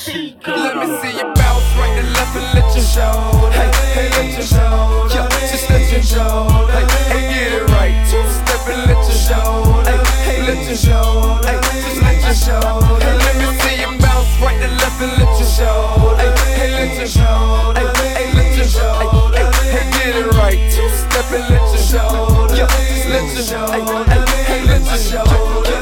Chico. Let me see you bounce right to left and let your shoulder. Hey, let your shoulder. Yeah, just let your shoulder. Hey, get it right. Two-step and let your shoulder. Hey, let your shoulder. Just let your shoulder. Let me see you bounce right to left and let your shoulder. Hey, let your shoulder. Hey, let your shoulder. Hey, get it right. Two-step and let your shoulder. Yeah, just let your shoulder. Hey, let your shoulder.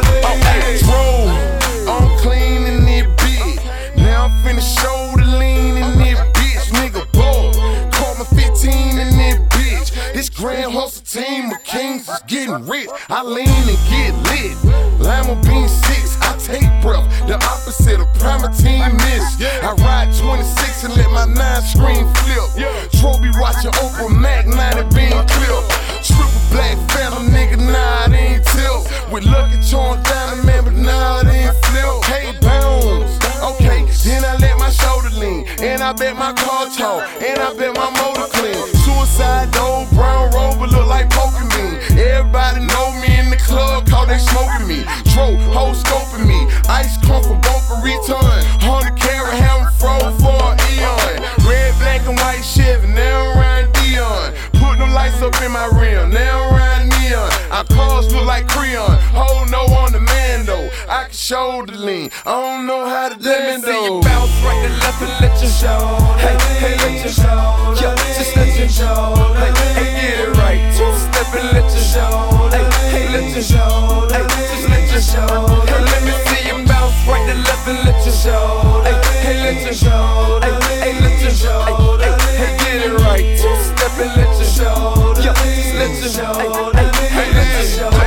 I'm clean in this bitch. Now I'm finna show the lean in this bitch. Nigga, boy, call me 15 in this bitch. This grand hustle team of kings is getting rich. I lean and get lit. Lima bean 6, I take breath. The opposite of Primatine miss. I ride 26 and let my 9 screen flip. Trophy watching Oprah Mac 90 bean clip. Triple black phantom, nigga, nah, it ain't tilt. With Lucky Charms down the man, but nah, it ain't flip. Hey, bounce. Okay, then I let my shoulder lean. And I bet my car talk. And I bet my motor clean. Suicide dope, brown rover, look like Pokemon. Everybody know me in the club, cause they smoking me. Tro, whole scoping me. Ice come for bumper return. 100 carat hammer froze for an eon. Red, black, and white Chevy, now I'm riding Dion. Put them lights up in my rim, now I'm riding neon. Our cars look like Creon. Hold no on the man though. I can shoulder lean. I don't know how to dance though. Let me see you bounce right to left and let your shoulder. Hey, let your shoulder. Yeah, just let your shoulder. Hey, get it right. Two-step and let your shoulder. Hey, let your shoulder. Just let your shoulder. Let me see you bounce right to left and let your shoulder. Hey, let your shoulder. Hey, let your shoulder. Hey, get it right. Two-step and let your shoulder. Yeah, just let your shoulder. Hey, let your shoulder.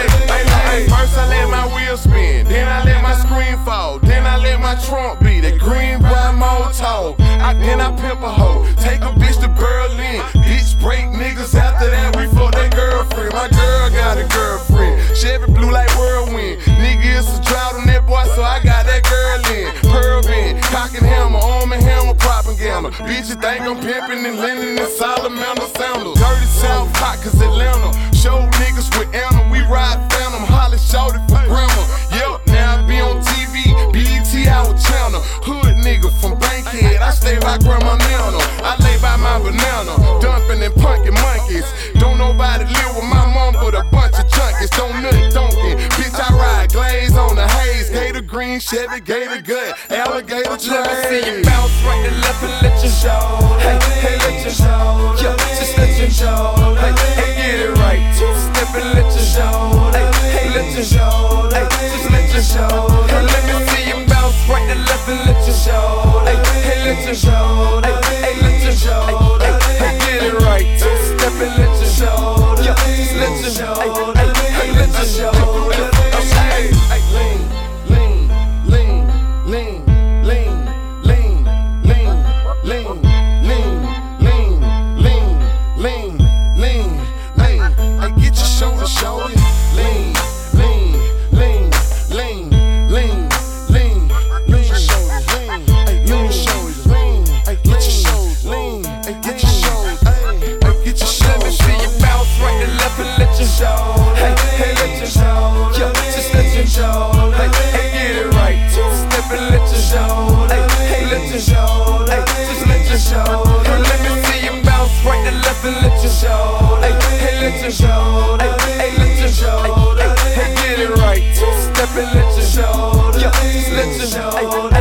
First I let my wheel spin, then I let my screen fall, then I let my trunk be that green brown Molotov. Then I pimp a hoe, take a bitch to Berlin. Bitch break niggas after that, we fuck that girlfriend. My girl got a girlfriend, Chevy blue like whirlwind. Nigga, it's a drought on that boy, so I got that girl in. Pearl band, cock and hammer, arm and hammer, propaganda. Bitch, you think I'm pimping and lending and salamander sandals. Dirty South hot, cause Atlanta. Show niggas with Anna, we ride Phantom, Holly shouted for grandma. Yep, now I be on TV, BET out channel. Hood nigga from Bankhead, I stay by Grandma Nana. I lay by my banana, dumping and punkin' monkeys. Don't nobody live with my mom but a bunch of junkies. Don't nut donkey, bitch I ride glaze on the haze. Gator green, Chevy, gator gut, alligator train. Let me see you bounce right to left and let your shoulder. Hey, let your shoulder. Yeah, just let your shoulder. Hey, get it right. Two-step and let your shoulder. Hey, let your shoulder. Just let your shoulder. Let me see you bounce right to left and let your shoulder. Hey, let your shoulder. Hey, let your shoulder. Hey, get it right. Two-step and let your shoulder. Yeah, just let your shoulder. Hey, let your shoulder. Hey, lean, lean, lean, lean, lean, lean, lean, lean, lean, lean, lean, lean, lean. Hey, get your shoulder, shorty. Lean, lean, lean, lean, lean, lean, lean, shoulders, lean. Hey, lean shoulders, lean. Hey, get your shoulders, lean. Hey, get your shoulders, hey, get your shoulders. Let me see you bounce right to left and let your shoulder. Hey, let your shoulder. Yeah, just let your shoulder. Hey, get it right. Two-step and let your shoulder. Hey, let your shoulder. Just let your shoulder. Let me see you bounce right to left and let your shoulder. Hey, let your shoulder. Hey, let your shoulder. Hey, get it right. Two-step and let your shoulder. Yeah, just let your shoulder.